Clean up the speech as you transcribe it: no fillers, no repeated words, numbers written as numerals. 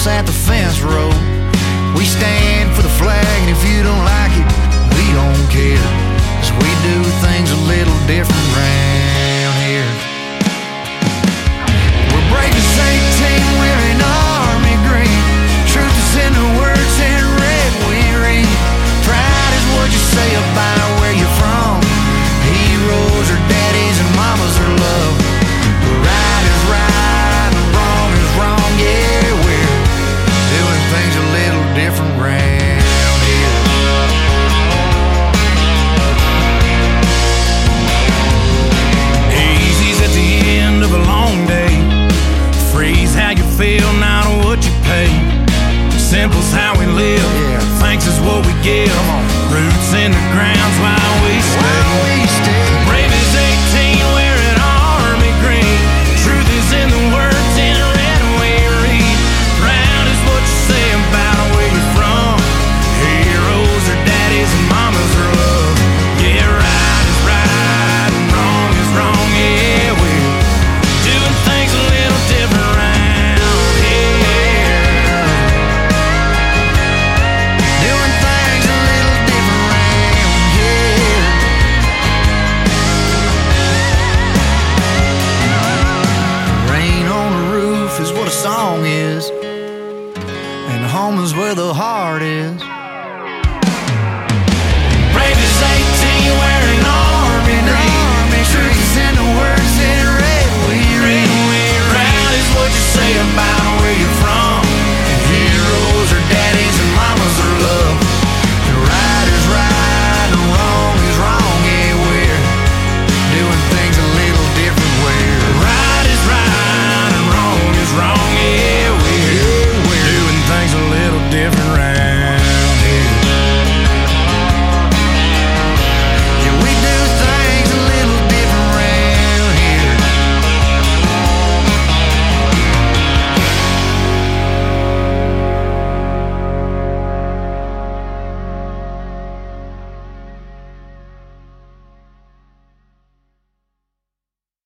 at the fence row. We stand for the flag, and if you don't like it, we don't care, 'cause we do things a little different round here. We're brave as 18, wearing army green. Truth is in the words in red we read. Pride is what you say about where you're from. Heroes are daddies and mamas are love. Right is right and wrong is wrong. Yeah, we're doing things a little different round here. Easy's at the end of a long day. Freeze how you feel, not what you pay. Simple's how we live. Yeah. Thanks is what we give. Roots in the ground's why we stay. Brave as 18, wearing army green. Truth is in the words in red we read. Proud is what you say about where you're from. Heroes are daddies and mamas are love. Yeah, right is right and wrong is wrong. Yeah, we're doing things a little different round here. Doing things a little different round here. Rain on the roof is what a song is, and home is where the heart is.